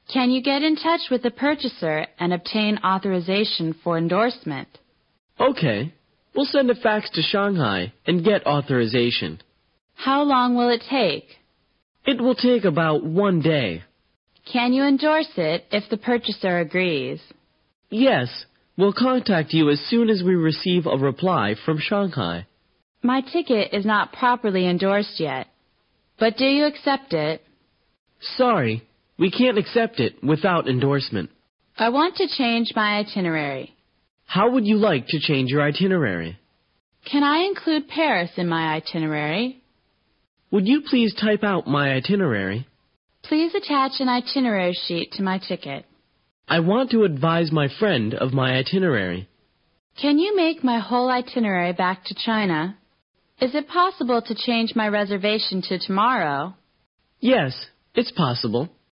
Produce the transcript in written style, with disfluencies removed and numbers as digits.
Can you get in touch with the purchaser and obtain authorization for endorsement? Okay. We'll send a fax to Shanghai and get authorization. How long will it take? It will take about 1 day. Can you endorse it if the purchaser agrees? Yes, we'll contact you as soon as we receive a reply from Shanghai. My ticket is not properly endorsed yet, but do you accept it? Sorry, we can't accept it without endorsement. I want to change my itinerary. How would you like to change your itinerary? Can I include Paris in my itinerary? Would you please type out my itinerary? Please attach an itinerary sheet to my ticket. I want to advise my friend of my itinerary. Can you make my whole itinerary back to China? Is it possible to change my reservation to tomorrow? Yes, it's possible.